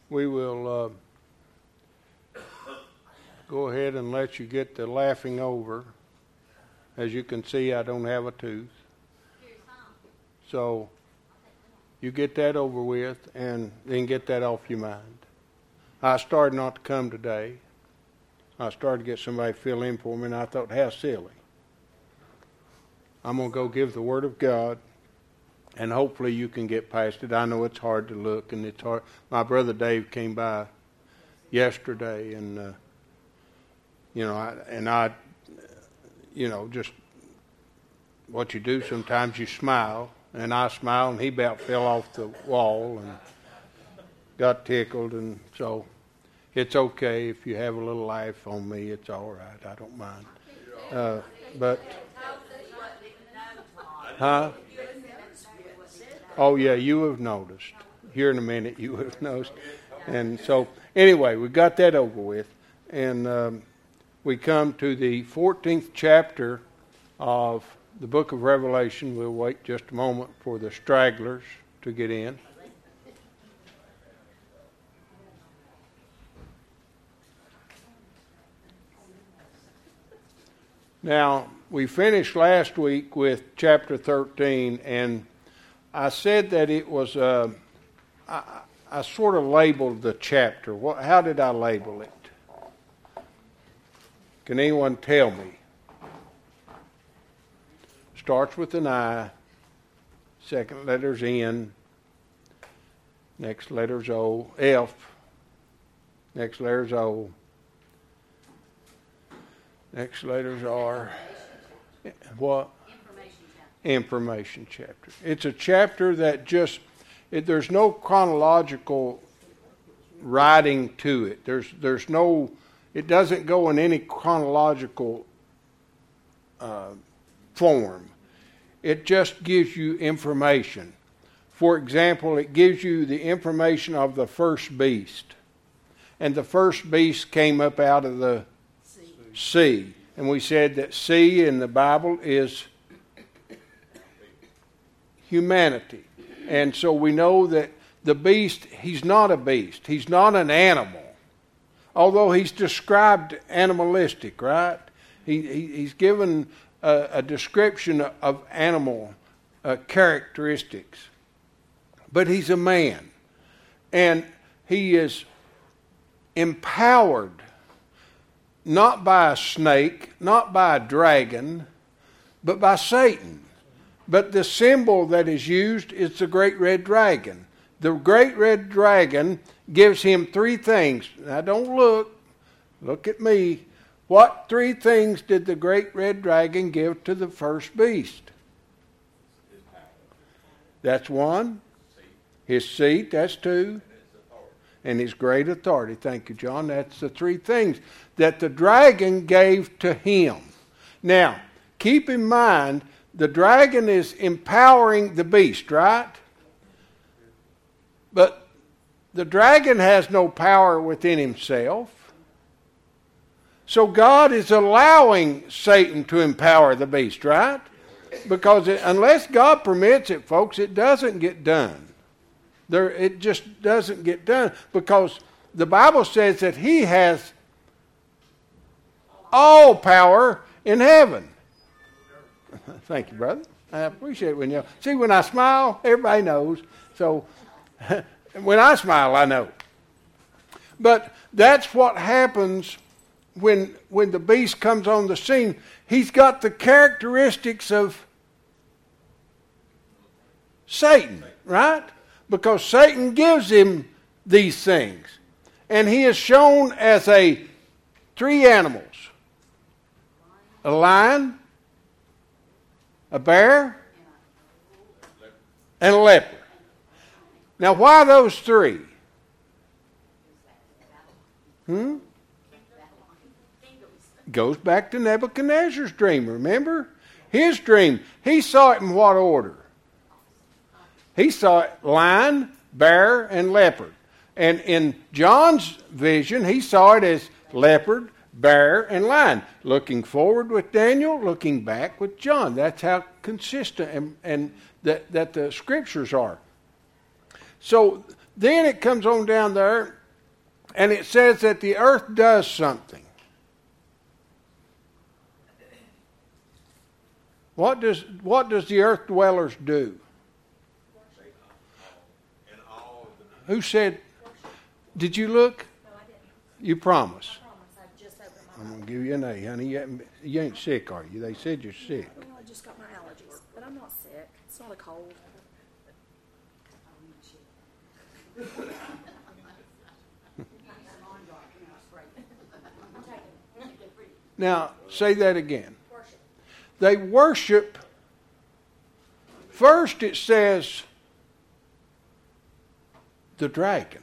we will go ahead and let you get the laughing over. As you can see, I don't have a tooth. So you get that over with and then get that off your mind. I started not to come today. I started to get somebody to fill in for me, and I thought, how silly. I'm going to go give the Word of God, and hopefully you can get past it. I know it's hard to look, and it's hard. My brother Dave came by yesterday, and, just what you do sometimes, you smile. And I smiled, and he about fell off the wall and got tickled. And so it's okay if you have a little laugh on me. It's all right. I don't mind. Oh, yeah, you have noticed. Here in a minute, you have noticed. And so, anyway, we got that over with. And we come to the 14th chapter of the book of Revelation. We'll wait just a moment for the stragglers to get in. Now, we finished last week with chapter 13, and I said that it was, I sort of labeled the chapter. How did I label it? Can anyone tell me? Starts with an I, second letter's N, next letter's O, F, next letter's O, next letter's R. What? Information chapter. It's a chapter that there's no chronological writing to it. There's no, it doesn't go in any chronological form. It just gives you information. For example, it gives you the information of the first beast. And the first beast came up out of the sea. And we said that sea in the Bible is humanity. And so we know that the beast, he's not a beast. He's not an animal. Although he's described animalistic, right? He's given a description of animal characteristics. But he's a man. And he is empowered not by a snake, not by a dragon, but by Satan. But the symbol that is used is the great red dragon. The great red dragon gives him three things. Now don't look at me. What three things did the great red dragon give to the first beast? That's one. His seat, that's two. And his great authority. Thank you, John. That's the three things that the dragon gave to him. Now, keep in mind, the dragon is empowering the beast, right? But the dragon has no power within himself. So God is allowing Satan to empower the beast, right? Because unless God permits it, folks, it doesn't get done. It just doesn't get done. Because the Bible says that he has all power in heaven. Thank you, brother. I appreciate it when you see when I smile, everybody knows. So when I smile, I know. But that's what happens when the beast comes on the scene. He's got the characteristics of Satan, right? Because Satan gives him these things. And he is shown as three animals. A lion, a bear, and a leopard. Now, why those three? Goes back to Nebuchadnezzar's dream, remember? His dream. He saw it in what order? He saw it lion, bear, and leopard. And in John's vision, he saw it as leopard, bear, and lion. Looking forward with Daniel, looking back with John. That's how consistent and that the scriptures are. So then it comes on down there And it says that the earth does something. What does the earth dwellers do? Who said? Did you look? No, I didn't. You promise. I promise. I just opened my I'm mouth. going to give you an A, honey. You ain't sick, are you? They said you're sick. Well, I just got my allergies, but I'm not sick. It's not a cold. Now, say that again. Worship. They worship. First it says the dragon.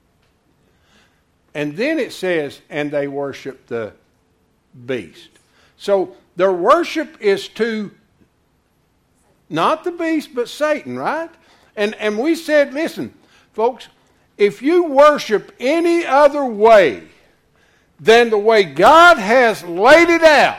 And then it says, and they worship the beast. So their worship is to not the beast, but Satan, right? And we said, listen, folks, if you worship any other way than the way God has laid it out,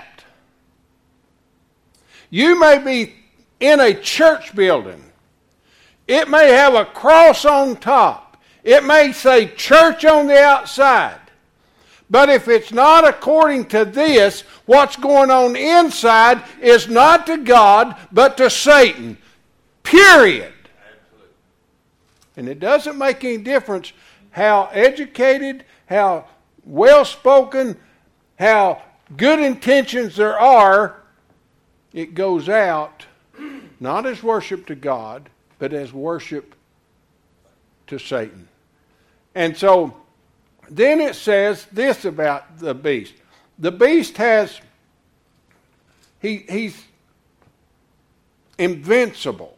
you may be in a church building. It may have a cross on top. It may say church on the outside. But if it's not according to this, what's going on inside is not to God, but to Satan. Period. Absolutely. And it doesn't make any difference how educated, how well-spoken, how good intentions there are. It goes out not as worship to God, but as worship to Satan. And so then it says this about the beast. The beast has, he's invincible.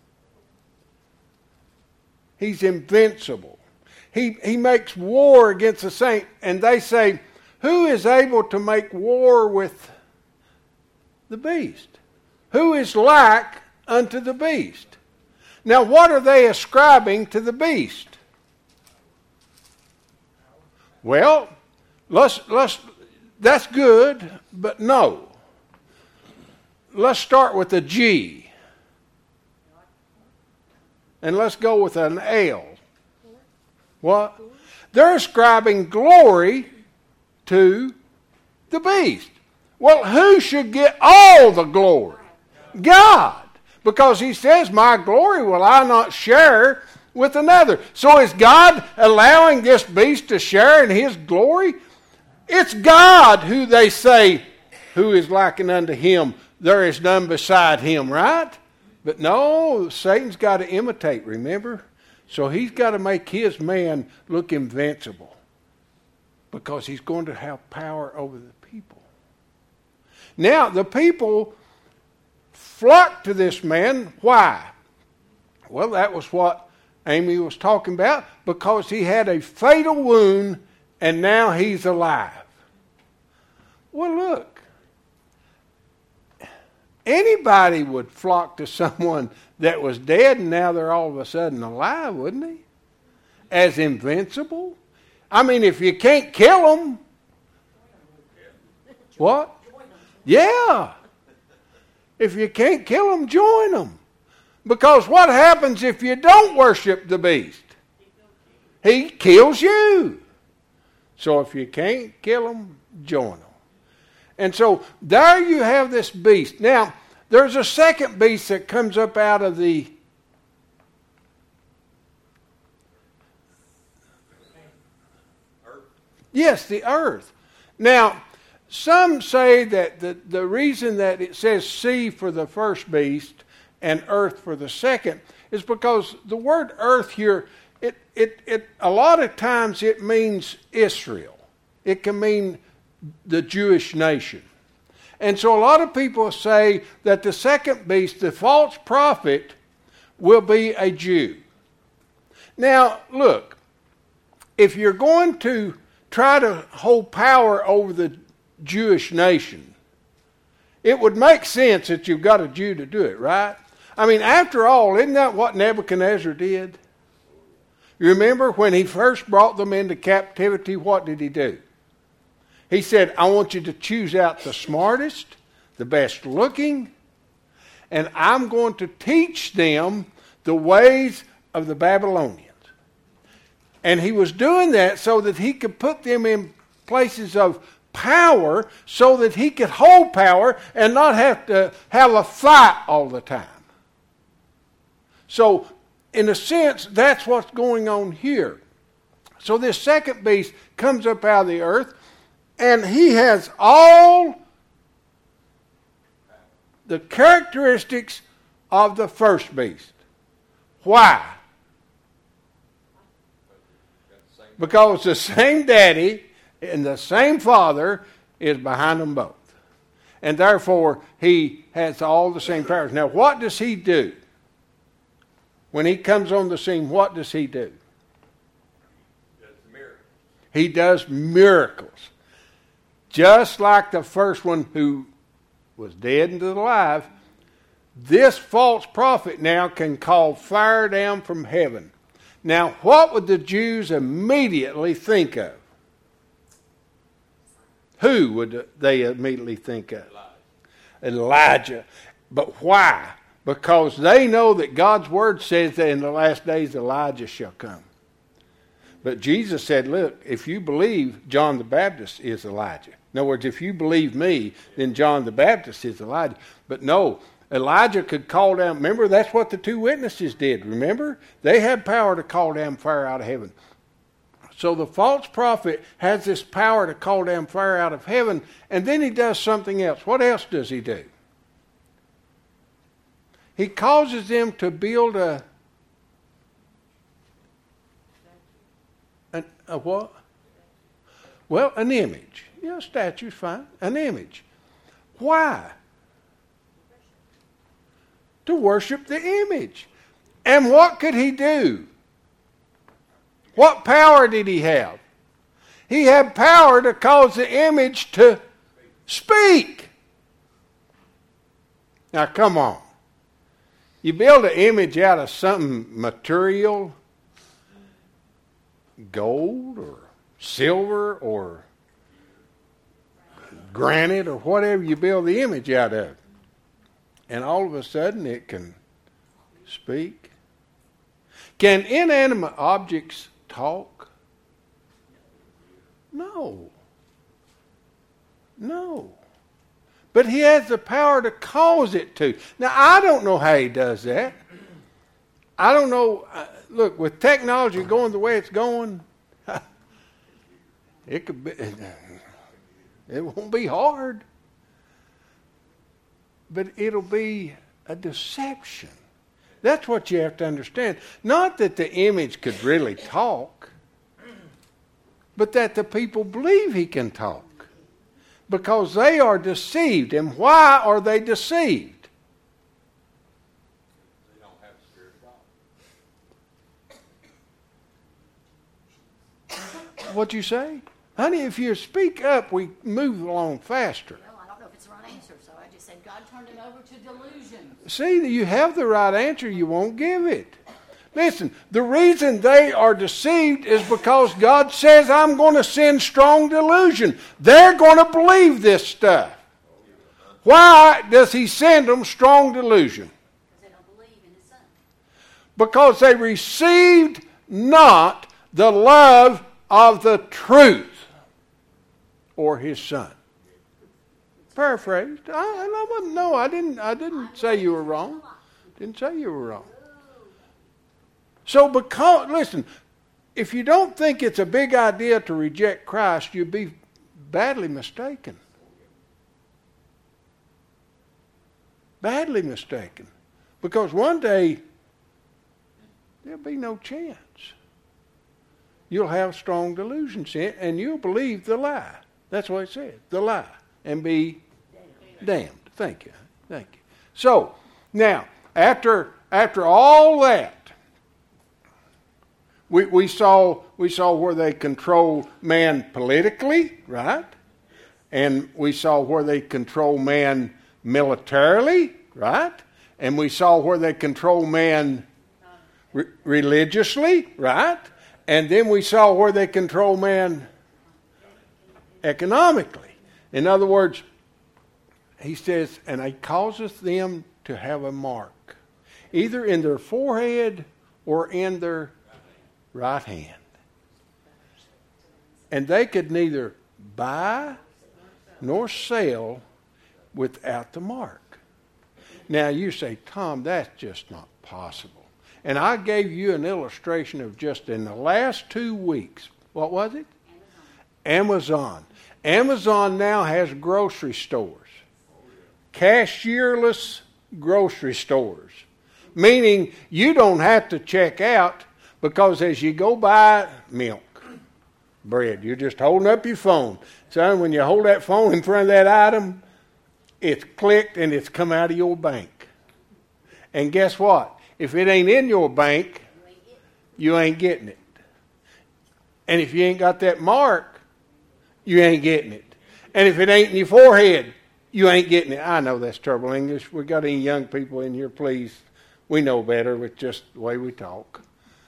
He's invincible. He makes war against the saint. And they say, who is able to make war with the beast? Who is like unto the beast? Now what are they ascribing to the beast? Well, that's good, but no. Let's start with a G. And let's go with an L. What? They're ascribing glory to the beast. Well, who should get all the glory? God. Because he says, my glory will I not share with another. So is God allowing this beast to share in his glory? It's God who they say, who is likened unto him. There is none beside him, right? But no, Satan's got to imitate, remember? So he's got to make his man look invincible. Because he's going to have power over the people. Now, the people flocked to this man. Why? Well, that was what Amy was talking about. Because he had a fatal wound and now he's alive. Well, look. Anybody would flock to someone that was dead and now they're all of a sudden alive, wouldn't he? As invincible. I mean, if you can't kill them. What? Yeah. If you can't kill them, join them. Because what happens if you don't worship the beast? He kills you. So if you can't kill them, join them. And so there you have this beast. Now, there's a second beast that comes up out of the earth. Yes, the earth. Now, some say that the reason that it says sea for the first beast and earth for the second is because the word earth here, it a lot of times it means Israel. It can mean the Jewish nation. And so a lot of people say that the second beast, the false prophet, will be a Jew. Now, look, if you're going to try to hold power over the Jewish nation, it would make sense that you've got a Jew to do it, right? I mean, after all, isn't that what Nebuchadnezzar did? You remember when he first brought them into captivity, what did he do? He said, I want you to choose out the smartest, the best looking, and I'm going to teach them the ways of the Babylonians. And he was doing that so that he could put them in places of power so that he could hold power and not have to have a fight all the time. So, in a sense, that's what's going on here. So this second beast comes up out of the earth, and he has all the characteristics of the first beast. Why? Because the same daddy and the same father is behind them both. And therefore, he has all the same powers. Now, what does he do? When he comes on the scene, what does he do? He does miracles. Just like the first one who was dead and alive, this false prophet now can call fire down from heaven. Now, what would the Jews immediately think of? Who would they immediately think of? Elijah. But why? Because they know that God's word says that in the last days Elijah shall come. But Jesus said, look, if you believe, John the Baptist is Elijah. In other words, if you believe me, then John the Baptist is Elijah. But no, Elijah could call down. Remember, that's what the two witnesses did. Remember? They had power to call down fire out of heaven. So the false prophet has this power to call down fire out of heaven, and then he does something else. What else does he do? He causes them to build a what? Well, an image. Yeah, a statue's fine. An image. Why? To worship the image. And what could he do? What power did he have? He had power to cause the image to speak. Now, come on. You build an image out of something material, gold or silver or granite or whatever you build the image out of. And all of a sudden it can speak. Can inanimate objects talk? No. No. But he has the power to cause it to. Now, I don't know how he does that. I don't know. Look, with technology going the way it's going, it could be. It won't be hard. But it'll be a deception. That's what you have to understand. Not that the image could really talk, but that the people believe he can talk. Because they are deceived. And why are they deceived? They don't have the Spirit of God. What'd you say? Honey, if you speak up, we move along faster. Well, I don't know if it's the right answer, so I just said God turned it over to delusion. See, you have the right answer, you won't give it. Listen, the reason they are deceived is because God says, I'm going to send strong delusion. They're going to believe this stuff. Why does he send them strong delusion? Because they don't believe in his son. Because they received not the love of the truth or his son. Paraphrased. I didn't say you were wrong. Didn't say you were wrong. So listen, if you don't think it's a big idea to reject Christ, you'd be badly mistaken. Badly mistaken. Because one day, there'll be no chance. You'll have strong delusions and you'll believe the lie. That's what it says, the lie. And be damned. Thank you. So, now, after all that, we saw where they control man politically, right? And we saw where they control man militarily, right? And we saw where they control man religiously, right? And then we saw where they control man economically. In other words, he says, and he causeth them to have a mark, either in their forehead or in their right hand. And they could neither buy nor sell without the mark. Now you say, Tom, that's just not possible. And I gave you an illustration of just in the last 2 weeks. What was it? Amazon. Amazon now has grocery stores. Cashierless grocery stores. Meaning you don't have to check out, because as you go buy milk, bread, you're just holding up your phone. Son, when you hold that phone in front of that item, it's clicked and it's come out of your bank. And guess what? If it ain't in your bank, you ain't getting it. And if you ain't got that mark, you ain't getting it. And if it ain't in your forehead, you ain't getting it. I know that's terrible English. We got any young people in here, please. We know better with just the way we talk.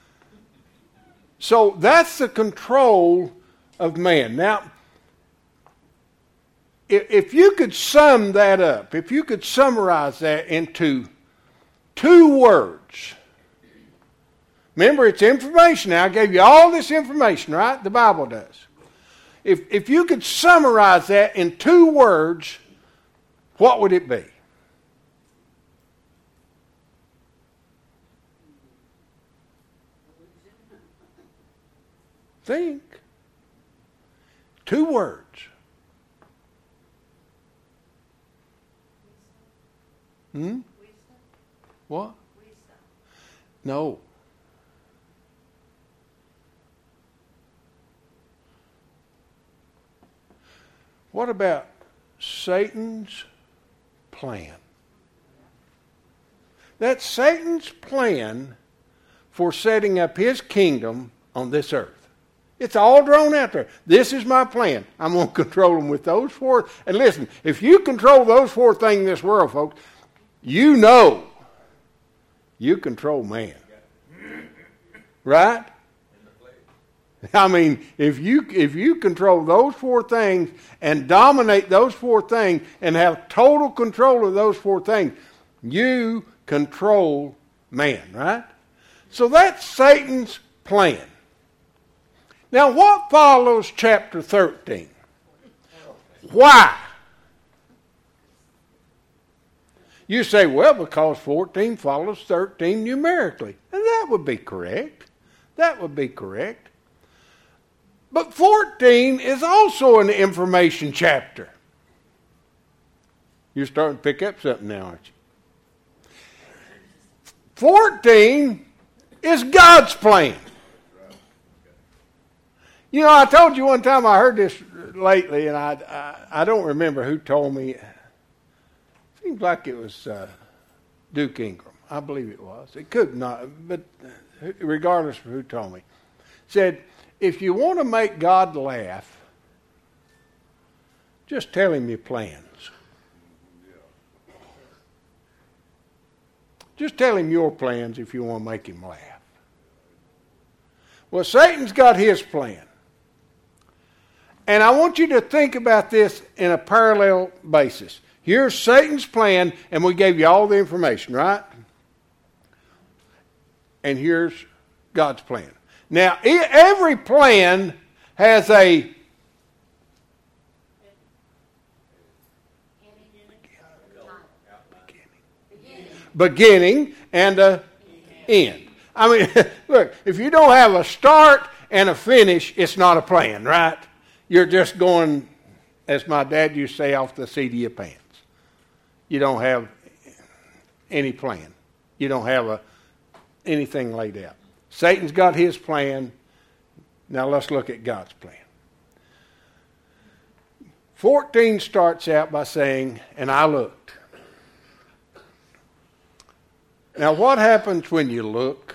So that's the control of man. Now, if you could sum that up, if you could summarize that into 2 words. Remember, it's information. Now, I gave you all this information, right? The Bible does. If you could summarize that in 2 words, what would it be? Think. 2 words. What? No. What about Satan's plan? That's Satan's plan for setting up his kingdom on this earth. It's all drawn out there. This is my plan. I'm going to control them with those 4. And listen, if you control those 4 things in this world, folks, you know you control man. Right? I mean, if you control those 4 things and dominate those 4 things and have total control of those 4 things, you control man, right? So that's Satan's plan. Now, what follows chapter 13? Why? You say, well, because 14 follows 13 numerically. And that would be correct. That would be correct. But 14 is also an information chapter. You're starting to pick up something now, aren't you? 14 is God's plan. You know, I told you one time, I heard this lately, and I don't remember who told me. It seems like it was Duke Ingram. I believe it was. It could not, but regardless of who told me. Said, if you want to make God laugh, just tell him your plans. Just tell him your plans if you want to make him laugh. Well, Satan's got his plan. And I want you to think about this in a parallel basis. Here's Satan's plan, and we gave you all the information, right? And here's God's plan. Now, every plan has a beginning and a end. I mean, look, if you don't have a start and a finish, it's not a plan, right? You're just going, as my dad used to say, off the seat of your pants. You don't have any plan. You don't have anything laid out. Satan's got his plan. Now let's look at God's plan. 14 starts out by saying, and I looked. Now what happens when you look?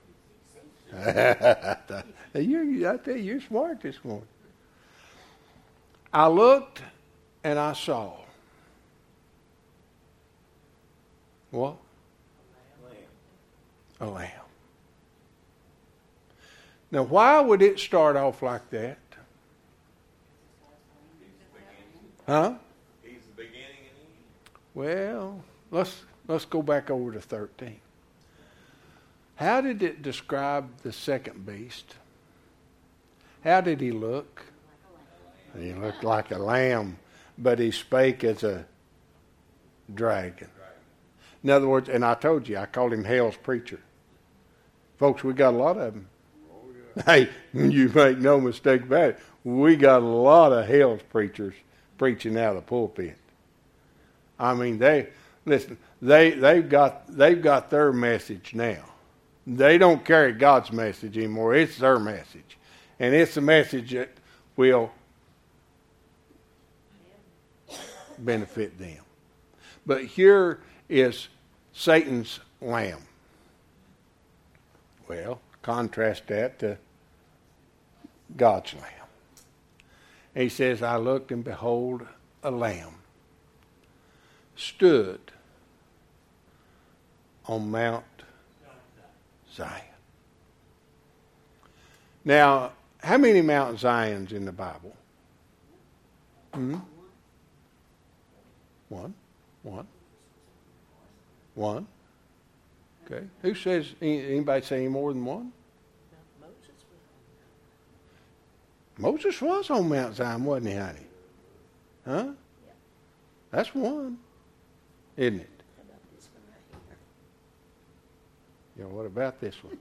I tell you, you're smart this morning. I looked and I saw. What? A lamb. Now, why would it start off like that? Huh? He's the beginning and end. Well, let's go back over to 13. How did it describe the second beast? How did he look? He looked like a lamb, but he spake as a dragon. In other words, and I told you, I called him hell's preacher. Folks, we got a lot of them. Hey, you make no mistake about it. We got a lot of hell's preachers preaching out of the pulpit. I mean, they've got their message now. They don't carry God's message anymore. It's their message, and it's a message that will benefit them. But here is Satan's lamb. Well, contrast that to God's lamb. He says, I looked and behold a lamb stood on Mount Zion. Now, how many Mount Zions in the Bible? One. Okay. Who says, anybody say any more than one? Moses was on Mount Zion, wasn't he, honey? Huh? Yep. That's one, isn't it? How about this one right Yeah, here? what about this one?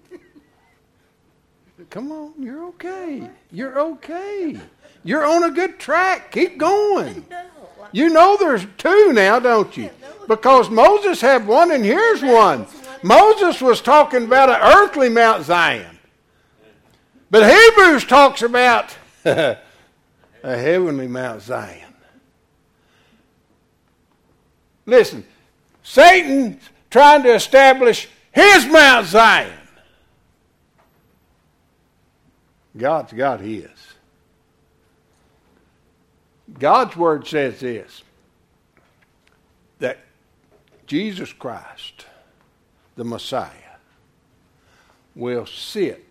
Come on, you're okay. You're okay. You're on a good track. Keep going. You know there's two now, don't you? Because Moses had one and here's one. Moses was talking about an earthly Mount Zion. But Hebrews talks about a heavenly Mount Zion. Listen, Satan's trying to establish his Mount Zion. God's got his. God's word says this, that Jesus Christ, the Messiah, will sit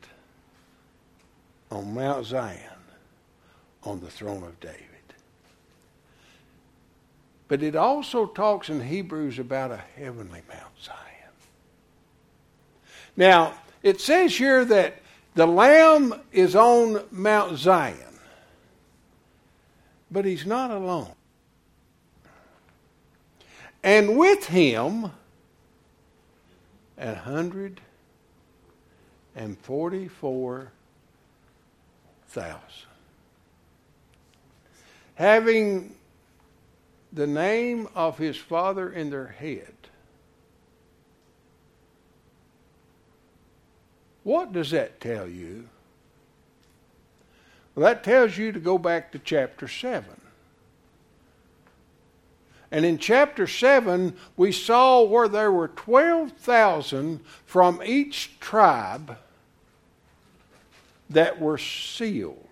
on Mount Zion on the throne of David. But it also talks in Hebrews about a heavenly Mount Zion. Now, it says here that the Lamb is on Mount Zion, but he's not alone. And with him, 144,000, having the name of his Father in their head. What does that tell you? Well, that tells you to go back to chapter 7. And in chapter 7, we saw where there were 12,000 from each tribe that were sealed.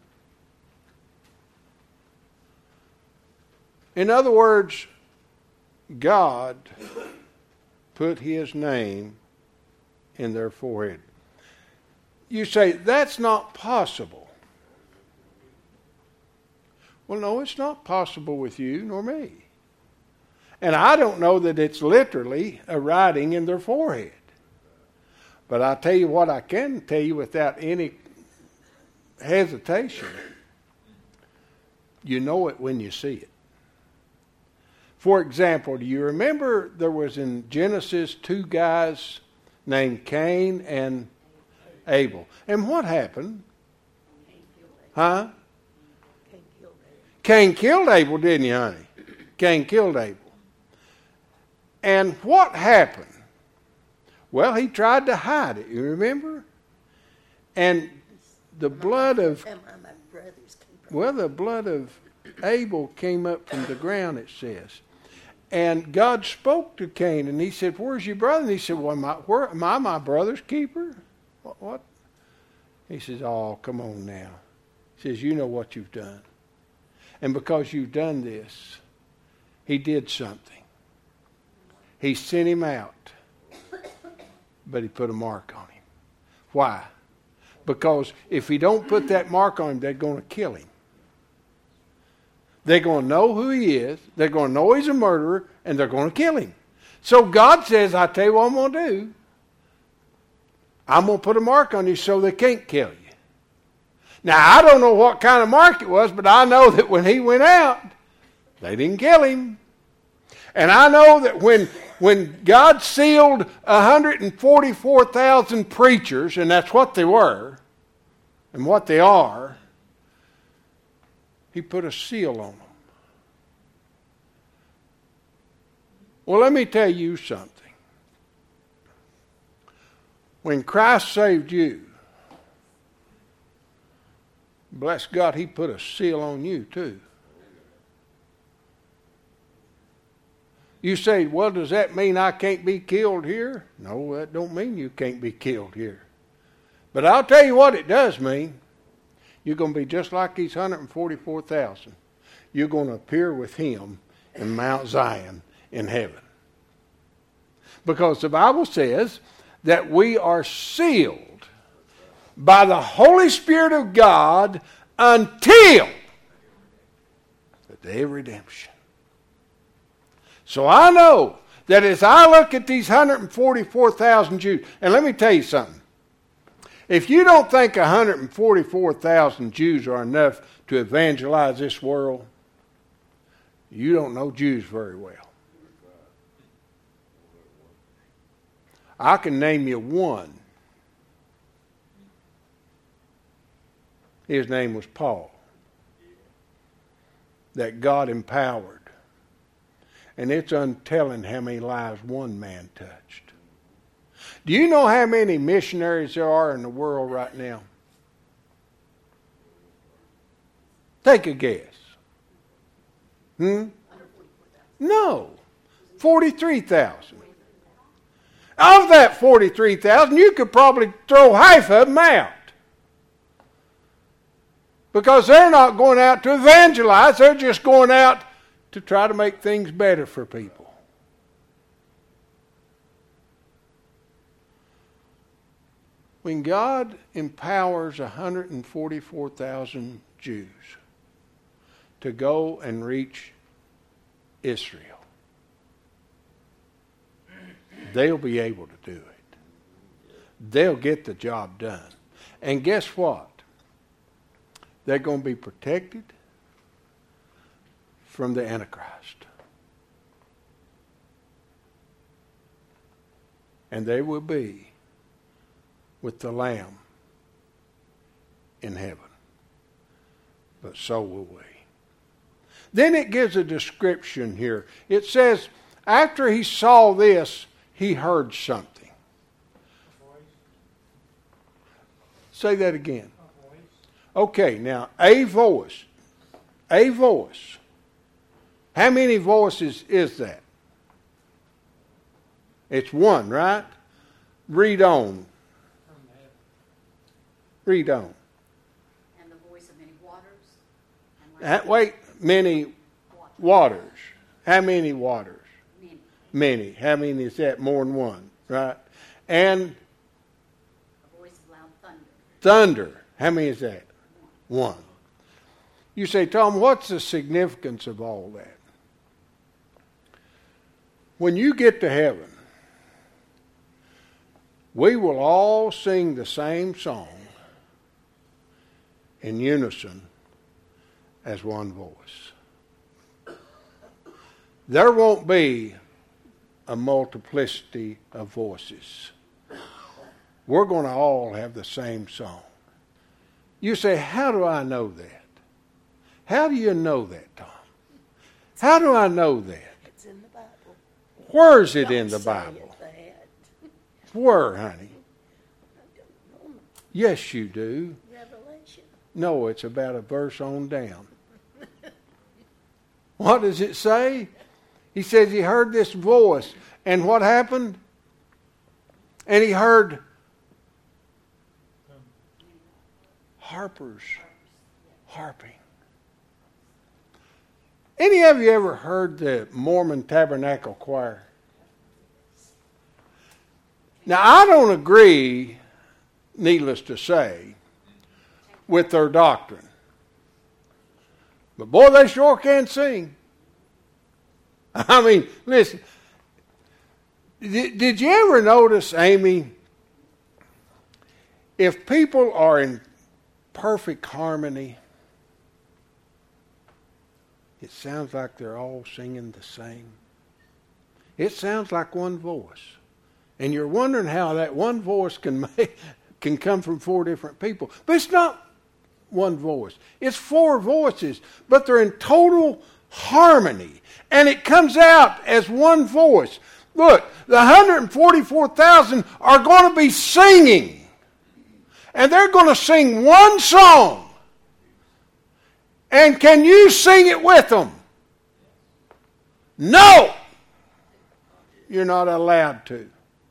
In other words, God put his name in their forehead. You say, that's not possible. Well, no, it's not possible with you nor me. And I don't know that it's literally a writing in their forehead. But I tell you what I can tell you without any hesitation. You know it when you see it. For example, do you remember there was in Genesis 2 guys named Cain and Abel? And what happened? Huh? Cain killed Abel, didn't he, honey? Cain killed Abel. And what happened? Well, he tried to hide it, you remember? And the blood of Abel came up from the ground, it says. And God spoke to Cain, and he said, where's your brother? And he said, well, am I my brother's keeper? What? He says, oh, come on now. He says, you know what you've done. And because you've done this, he did something. He sent him out, but he put a mark on him. Why? Because if he don't put that mark on him, they're going to kill him. They're going to know who he is. They're going to know he's a murderer, and they're going to kill him. So God says, I tell you what I'm going to do. I'm going to put a mark on you so they can't kill you. Now, I don't know what kind of mark it was, but I know that when he went out, they didn't kill him. And I know that when God sealed 144,000 preachers, and that's what they were, and what they are, he put a seal on them. Well, let me tell you something. When Christ saved you, bless God, he put a seal on you too. You say, well, does that mean I can't be killed here? No, that don't mean you can't be killed here. But I'll tell you what it does mean. You're going to be just like these 144,000. You're going to appear with him in Mount Zion in heaven. Because the Bible says that we are sealed by the Holy Spirit of God until the day of redemption. So I know that as I look at these 144,000 Jews, and let me tell you something. If you don't think 144,000 Jews are enough to evangelize this world, you don't know Jews very well. I can name you one. His name was Paul, that God empowered. And it's untelling how many lives one man touched. Do you know how many missionaries there are in the world right now? Take a guess. No. 43,000. Of that 43,000, you could probably throw half of them out. Because they're not going out to evangelize, they're just going out to try to make things better for people. When God empowers 144,000 Jews to go and reach Israel, they'll be able to do it. They'll get the job done. And guess what? They're going to be protected from the Antichrist. And they will be with the Lamb in heaven. But so will we. Then it gives a description here. It says, after he saw this, he heard something. Say that again. Okay, now, a voice. A voice. How many voices is that? It's one, right? Read on. Read on. And the voice of many waters. Many waters. How many waters? Many. How many is that? More than one, right? And A voice of loud thunder. Thunder. How many is that? One. You say, Tom, what's the significance of all that? When you get to heaven, we will all sing the same song in unison as one voice. There won't be a multiplicity of voices. We're going to all have the same song. You say, how do I know that? How do you know that, Tom? How do I know that? It's in the Bible. Where is it in the Bible? Where, honey? Yes, you do. Revelation. No, it's about a verse on down. What does it say? He says he heard this voice. And what happened? And he heard harpers harping. Any of you ever heard the Mormon Tabernacle Choir? Now, I don't agree, needless to say, with their doctrine. But boy, they sure can sing. I mean, listen. Did you ever notice, Amy, if people are perfect harmony. It sounds like they're all singing the same. It sounds like one voice. And you're wondering how that one voice can come from four different people. But it's not one voice. It's four voices, but they're in total harmony. And it comes out as one voice. Look, the 144,000 are going to be singing. And they're going to sing one song. And can you sing it with them? No! You're not allowed to.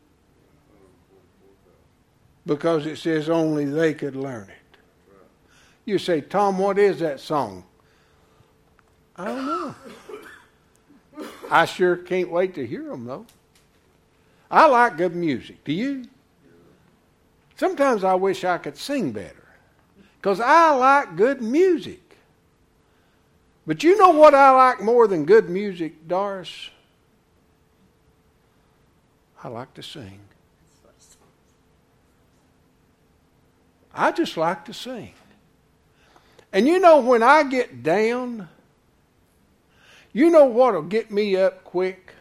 Because it says only they could learn it. You say, Tom, what is that song? I don't know. I sure can't wait to hear them, though. I like good music. Do you? Sometimes I wish I could sing better. Because I like good music. But you know what I like more than good music, Doris? I like to sing. I just like to sing. And you know when I get down, you know what'll get me up quick?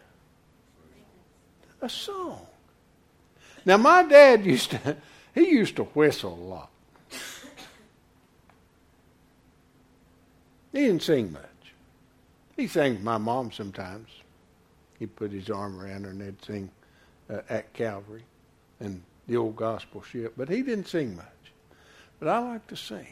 A song. Now my dad used to whistle a lot. He didn't sing much. He sang with my mom sometimes. He'd put his arm around her and they'd sing at Calvary and the old gospel ship. But he didn't sing much. But I like to sing.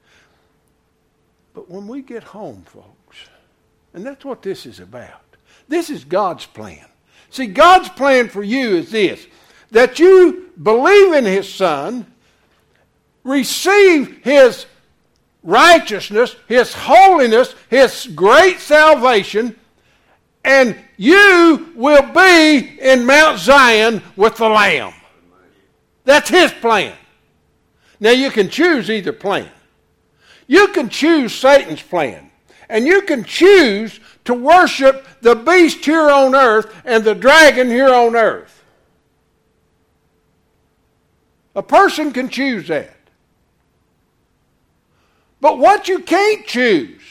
But when we get home, folks, and that's what this is about. This is God's plan. See, God's plan for you is this, that you believe in His Son, receive His righteousness, His holiness, His great salvation, and you will be in Mount Zion with the Lamb. That's His plan. Now you can choose either plan. You can choose Satan's plan. And you can choose to worship the beast here on earth and the dragon here on earth. A person can choose that. But what you can't choose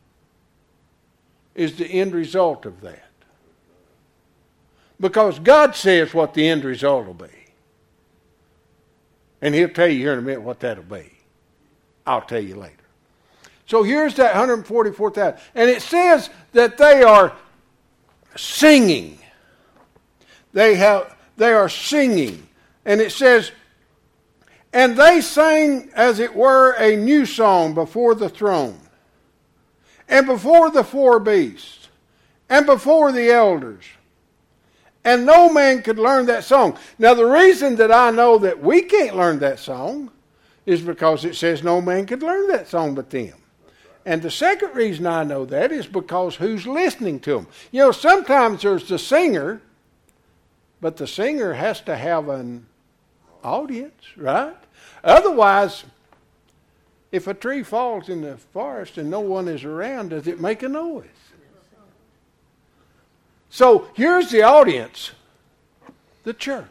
is the end result of that. Because God says what the end result will be. And He'll tell you here in a minute what that'll be. I'll tell you later. So here's that 144,000. And it says that they are singing. They are singing. And it says, and they sang, as it were, a new song before the throne, and before the four beasts, and before the elders. And no man could learn that song. Now the reason that I know that we can't learn that song is because it says no man could learn that song but them. And the second reason I know that is because who's listening to them. You know, sometimes there's the singer, but the singer has to have an audience, right? Otherwise, if a tree falls in the forest and no one is around, does it make a noise? So here's the audience, the church.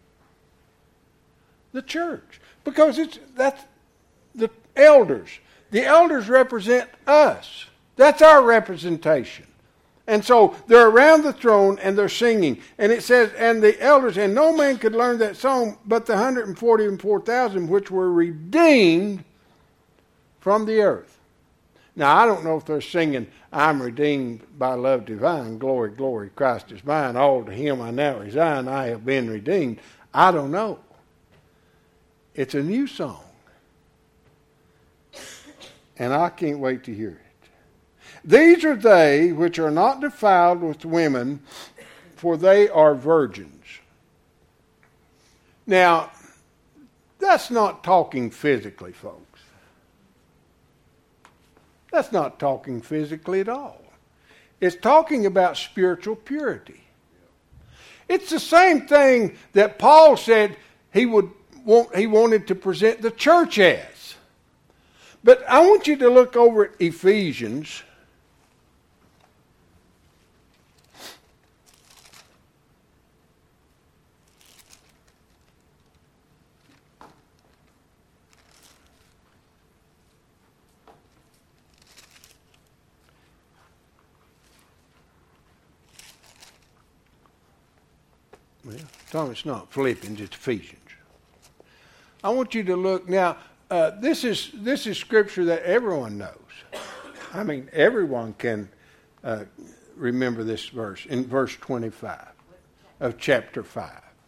The church. Because that's the elders. The elders represent us. That's our representation. And so they're around the throne and they're singing. And it says, and the elders, and no man could learn that song but the 144,000 which were redeemed from the earth. Now, I don't know if they're singing, I'm redeemed by love divine, glory, glory, Christ is mine, all to Him I now resign, I have been redeemed. I don't know. It's a new song. And I can't wait to hear it. These are they which are not defiled with women, for they are virgins. Now, that's not talking physically, folks. That's not talking physically at all. It's talking about spiritual purity. It's the same thing that Paul said he wanted to present the church as. But I want you to look over at Ephesians. Well, it's not Philippians, it's Ephesians. I want you to look now. This is scripture that everyone knows. I mean, everyone can remember this verse in verse 25 of chapter 5.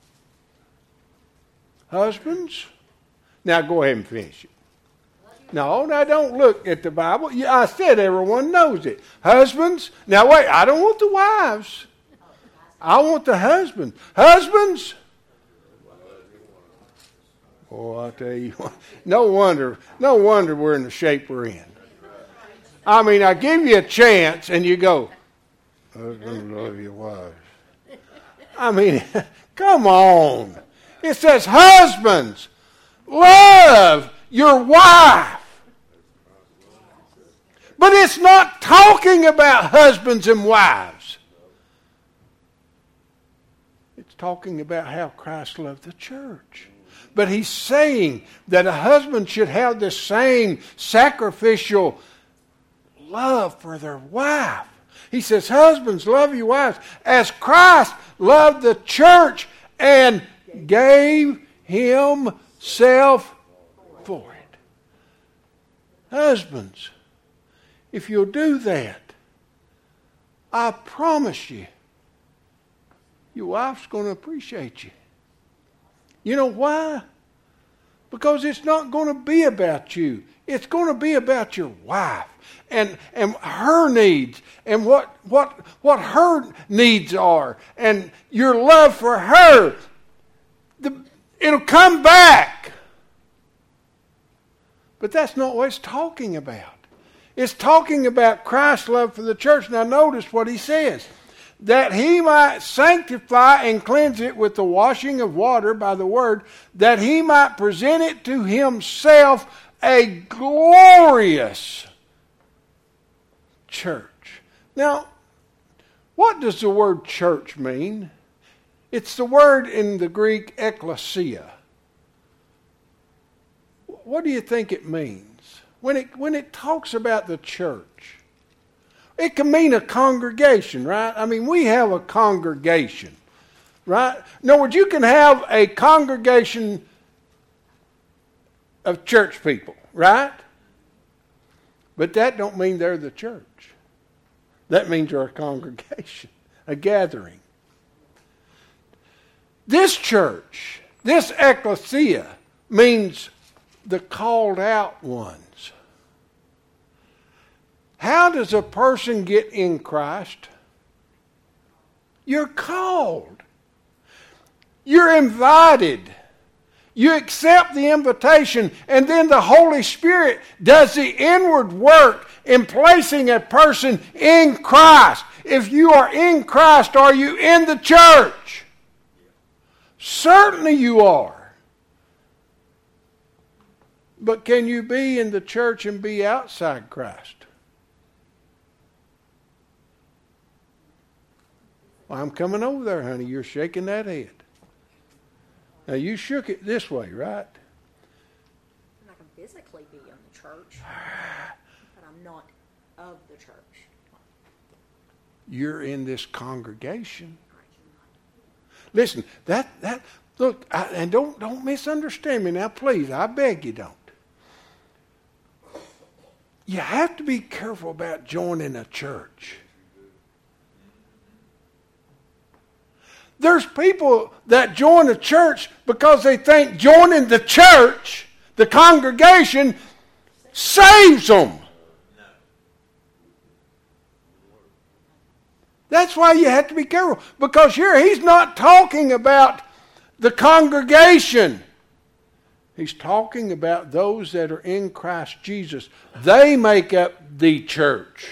Husbands, now go ahead and finish it. No, don't look at the Bible. I said everyone knows it. Husbands, now wait, I don't want the wives. I want the husbands. Husbands, oh, I'll tell you what, no wonder we're in the shape we're in. I mean, I give you a chance and you go, husbands, love your wives. I mean, come on. It says, husbands, love your wife. But it's not talking about husbands and wives. It's talking about how Christ loved the church. But he's saying that a husband should have the same sacrificial love for their wife. He says, husbands, love your wives as Christ loved the church and gave himself for it. Husbands, if you'll do that, I promise you, your wife's going to appreciate you. You know why? Because it's not going to be about you. It's going to be about your wife and her needs and what her needs are and your love for her. It'll come back. But that's not what it's talking about. It's talking about Christ's love for the church. Now notice what he says. That he might sanctify and cleanse it with the washing of water by the word, that he might present it to himself a glorious church. Now, what does the word church mean? It's the word in the Greek ekklesia. What do you think it means? When it talks about the church, it can mean a congregation, right? I mean, we have a congregation, right? In other words, you can have a congregation of church people, right? But that don't mean they're the church. That means they're a congregation, a gathering. This church, this ekklesia, means the called out ones. How does a person get in Christ? You're called. You're invited. You accept the invitation, and then the Holy Spirit does the inward work in placing a person in Christ. If you are in Christ, are you in the church? Certainly you are. But can you be in the church and be outside Christ? Well, I'm coming over there, honey. You're shaking that head. Now, you shook it this way, right? I can physically be in the church, but I'm not of the church. You're in this congregation. Listen, look, and don't misunderstand me now, please. I beg you don't. You have to be careful about joining a church. There's people that join a church because they think joining the church, the congregation, saves them. That's why you have to be careful. Because here he's not talking about the congregation. He's talking about those that are in Christ Jesus. They make up the church.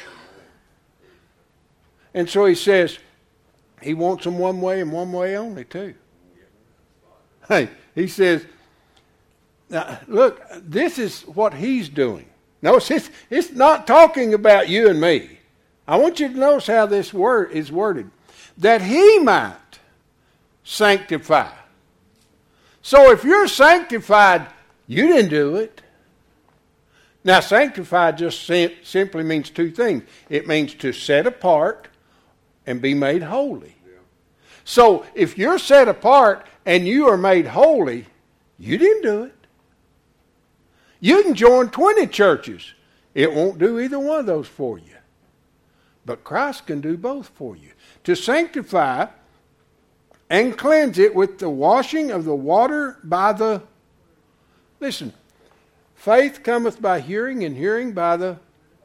And so he says, he wants them one way and one way only too. Hey, he says, now look, this is what he's doing. Notice it's not talking about you and me. I want you to notice how this word is worded. That he might sanctify. So if you're sanctified, you didn't do it. Now sanctified just simply means two things. It means to set apart and be made holy. So if you're set apart and you are made holy, you didn't do it. You can join 20 churches. It won't do either one of those for you. But Christ can do both for you. To sanctify and cleanse it with the washing of the water by the... Listen, faith cometh by hearing, and hearing by the...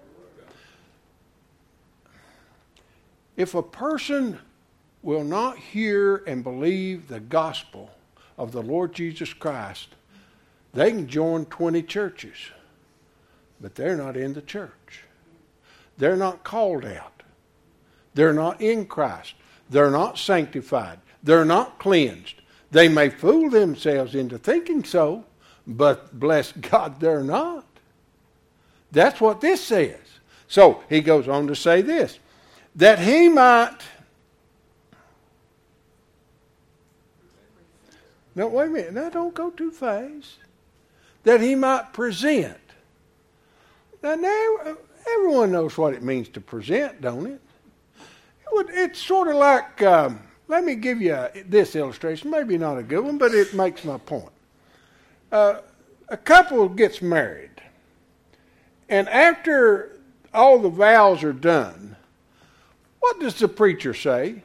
If a person will not hear and believe the gospel of the Lord Jesus Christ, they can join 20 churches, but they're not in the church. They're not called out. They're not in Christ. They're not sanctified. They're not cleansed. They may fool themselves into thinking so, but bless God, they're not. That's what this says. So he goes on to say this, that he might... No, wait a minute. Now, don't go too fast. That he might present. Now, everyone knows what it means to present, don't it? It's sort of like, let me give you this illustration. Maybe not a good one, but it makes my point. A couple gets married. And after all the vows are done, what does the preacher say?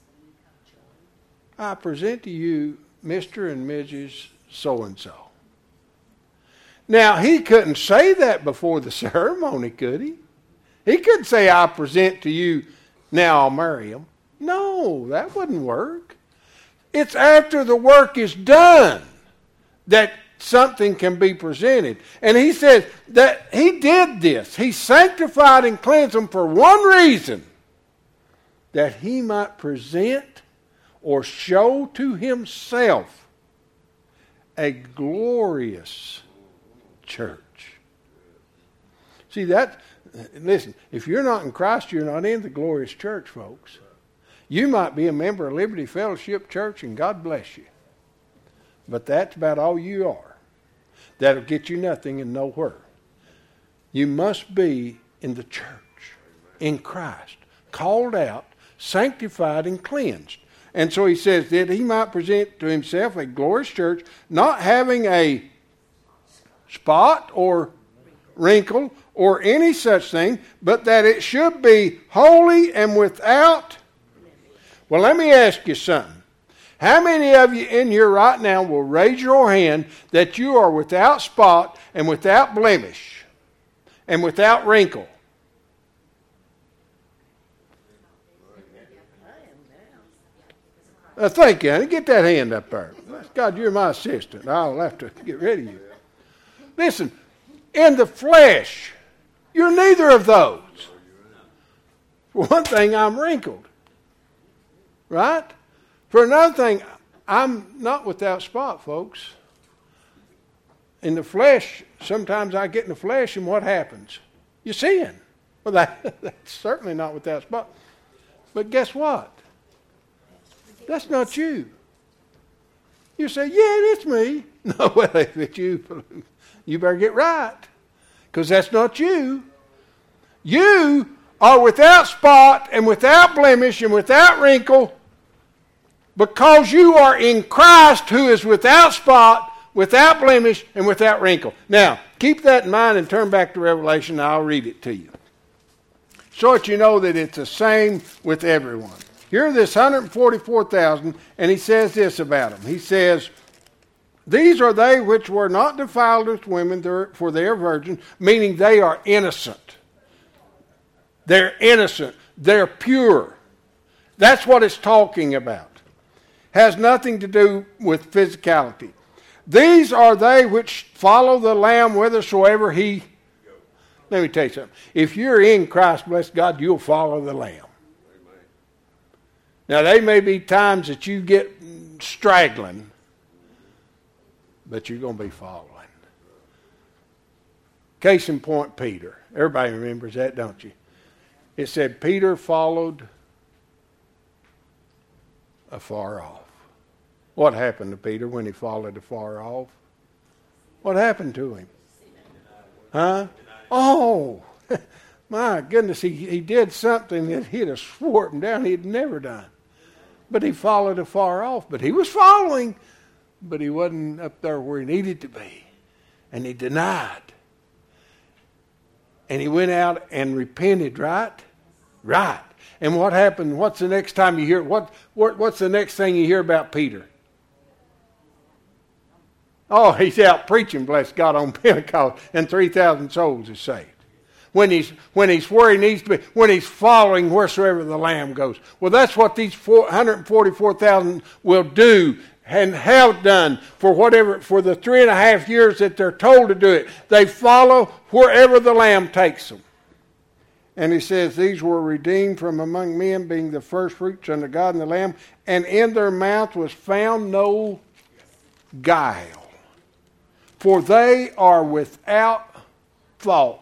I present to you Mr. and Mrs. So-and-so. Now, he couldn't say that before the ceremony, could he? He couldn't say, I present to you, now I'll marry him. No, that wouldn't work. It's after the work is done that something can be presented. And he says that he did this. He sanctified and cleansed them for one reason, that he might present or show to himself a glorious church. See that? Listen, if you're not in Christ, you're not in the glorious church, folks. You might be a member of Liberty Fellowship Church, and God bless you. But that's about all you are. That'll get you nothing and nowhere. You must be in the church, in Christ, called out, sanctified, and cleansed. And so he says that he might present to himself a glorious church, not having a spot or wrinkle or any such thing, but that it should be holy and without. Well, let me ask you something. How many of you in here right now will raise your hand that you are without spot and without blemish and without wrinkle? Thank you, honey. Get that hand up there. God, you're my assistant. I'll have to get rid of you. Listen, in the flesh, you're neither of those. For one thing, I'm wrinkled. Right? For another thing, I'm not without spot, folks. In the flesh, sometimes I get in the flesh, and what happens? You sin. Well, that's certainly not without spot. But guess what? That's not you. You say, yeah, it's me. No, well, if it's you, you better get right. Because that's not you. You are without spot and without blemish and without wrinkle because you are in Christ, who is without spot, without blemish, and without wrinkle. Now, keep that in mind and turn back to Revelation, and I'll read it to you. So that you know that it's the same with everyone. Here are this 144,000, and he says this about them. He says, these are they which were not defiled with women, for they are virgins, meaning they are innocent. They're innocent. They're pure. That's what it's talking about. Has nothing to do with physicality. These are they which follow the Lamb whithersoever he... Let me tell you something. If you're in Christ, bless God, you'll follow the Lamb. Now, there may be times that you get straggling, but you're going to be following. Case in point, Peter. Everybody remembers that, don't you? It said Peter followed afar off. What happened to Peter when he followed afar off? What happened to him? Huh? Oh, my goodness, he did something that he'd have sworn down he'd never done. But he followed afar off. But he was following, but he wasn't up there where he needed to be. And he denied. And he went out and repented, right? Right. And what happened? What's the next time you hear? What's the next thing you hear about Peter? Oh, he's out preaching, bless God, on Pentecost, and 3,000 souls are saved. When he's where he needs to be, when he's following wheresoever the Lamb goes. Well, that's what these 144,000 will do and have done for the 3.5 years that they're told to do it. They follow wherever the Lamb takes them. And he says, these were redeemed from among men, being the first fruits unto God and the Lamb, and in their mouth was found no guile. For they are without fault.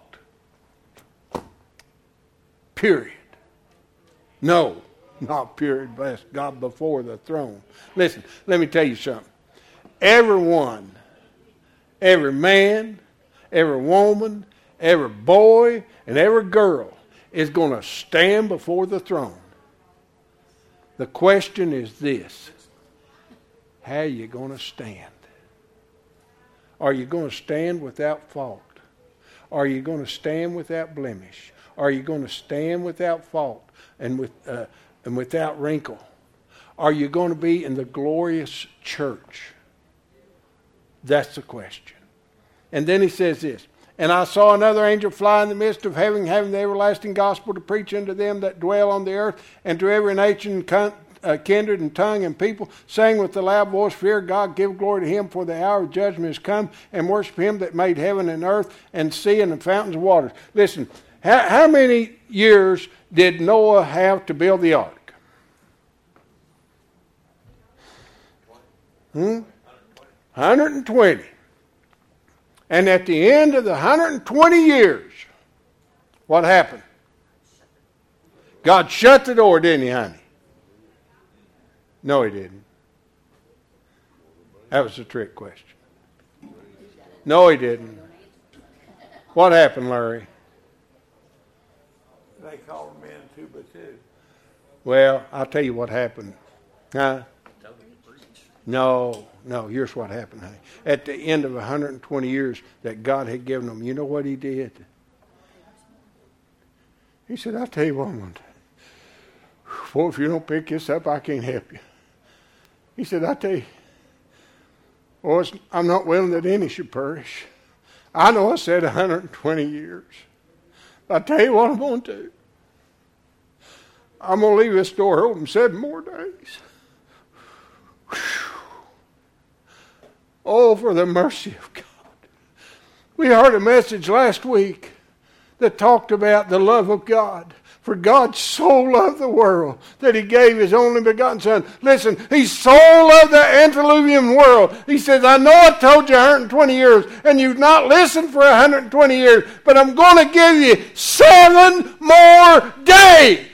Period. No, not period. Bless God before the throne. Listen, let me tell you something. Everyone, every man, every woman, every boy, and every girl is going to stand before the throne. The question is this: how are you going to stand? Are you going to stand without fault? Are you going to stand without blemish? Are you going to stand without fault and without wrinkle? Are you going to be in the glorious church? That's the question. And then he says this: and I saw another angel fly in the midst of heaven, having the everlasting gospel to preach unto them that dwell on the earth, and to every nation, kindred and tongue and people, saying with a loud voice, fear God, give glory to him, for the hour of judgment is come, and worship him that made heaven and earth and sea and the fountains of waters. Listen, how many years did Noah have to build the ark? 120. And at the end of the 120 years, what happened? God shut the door, didn't he, honey? No, he didn't. That was a trick question. No, he didn't. What happened, Larry? They called him in 2 by 2. Well, I'll tell you what happened. Huh? No. Here's what happened, honey. At the end of 120 years that God had given them, you know what he did? He said, I'll tell you what I'm going to do. Boy, if you don't pick this up, I can't help you. He said, I'll tell you, I'm not willing that any should perish. I know I said 120 years. I'll tell you what I'm going to do. I'm going to leave this door open 7 more days. Whew. Oh, for the mercy of God. We heard a message last week that talked about the love of God. For God so loved the world that he gave his only begotten Son. Listen, he so loved the antediluvian world. He says, I know I told you 120 years, and you've not listened for 120 years, but I'm going to give you 7 more days.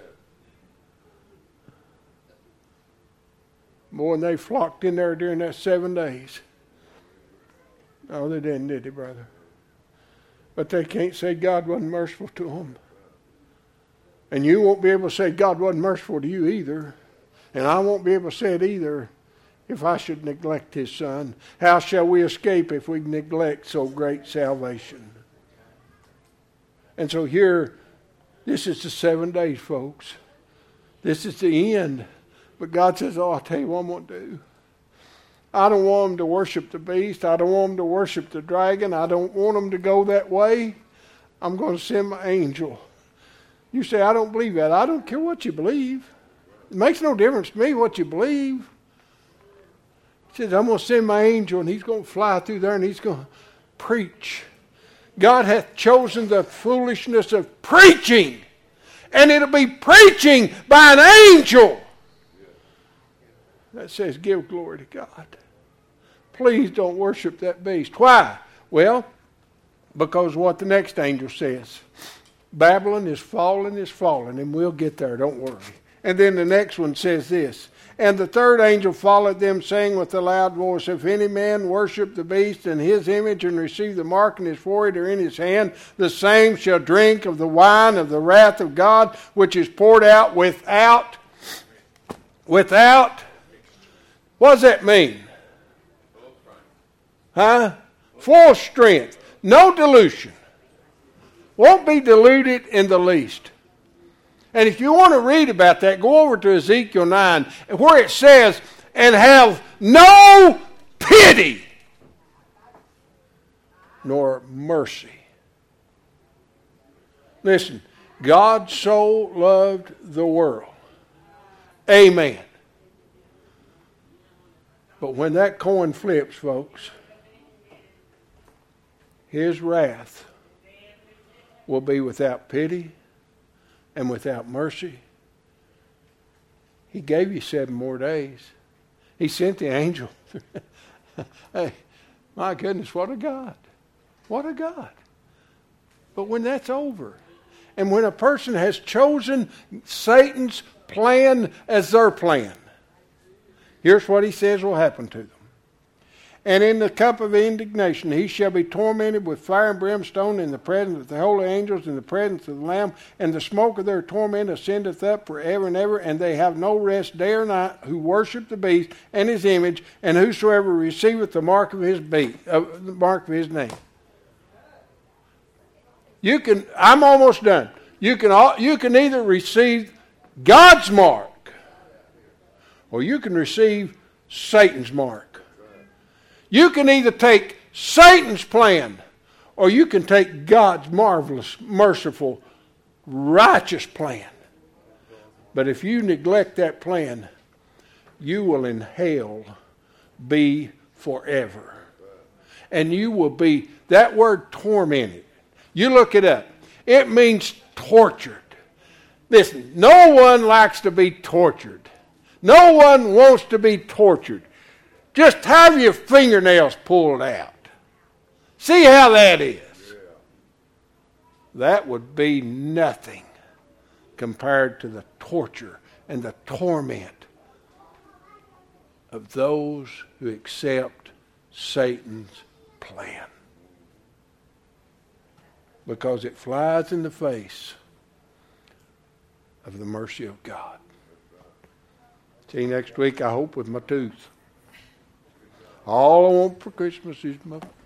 Boy, and they flocked in there during that 7 days. No, they didn't, did they, brother? But they can't say God wasn't merciful to them. And you won't be able to say God wasn't merciful to you either. And I won't be able to say it either if I should neglect his Son. How shall we escape if we neglect so great salvation? And so here, this is the 7 days, folks. This is the end. But God says, I'll tell you what I'm going to do. I don't want them to worship the beast. I don't want them to worship the dragon. I don't want them to go that way. I'm going to send my angel. You say, I don't believe that. I don't care what you believe. It makes no difference to me what you believe. He says, I'm going to send my angel, and he's going to fly through there, and he's going to preach. God hath chosen the foolishness of preaching, and it'll be preaching by an angel. That says, give glory to God. Please don't worship that beast. Why? Well, because what the next angel says. Babylon is falling, and we'll get there, don't worry. And then the next one says this: and the third angel followed them, saying with a loud voice, if any man worship the beast in his image and receive the mark in his forehead or in his hand, the same shall drink of the wine of the wrath of God, which is poured out without Without, what does that mean? Huh? Full strength. No dilution. Won't be diluted in the least. And if you want to read about that, go over to Ezekiel 9, where it says, and have no pity nor mercy. Listen, God so loved the world. Amen. But when that coin flips, folks, his wrath will be without pity and without mercy. He gave you 7 more days. He sent the angel. Hey, my goodness, what a God. What a God. But when that's over, and when a person has chosen Satan's plan as their plan, here's what he says will happen to them. And in the cup of indignation he shall be tormented with fire and brimstone in the presence of the holy angels, in the presence of the Lamb, and the smoke of their torment ascendeth up forever and ever, and they have no rest day or night who worship the beast and his image, and whosoever receiveth the mark of his name. You can. I'm almost done. You can either receive God's mark, or you can receive Satan's mark. You can either take Satan's plan, or you can take God's marvelous, merciful, righteous plan. But if you neglect that plan, you will in hell be forever. And you will be, that word tormented, you look it up. It means tortured. Listen, no one likes to be tortured. No one wants to be tortured. Just have your fingernails pulled out. See how that is. That would be nothing compared to the torture and the torment of those who accept Satan's plan. Because it flies in the face of the mercy of God. See you next week, I hope, with my tooth. All I want for Christmas is my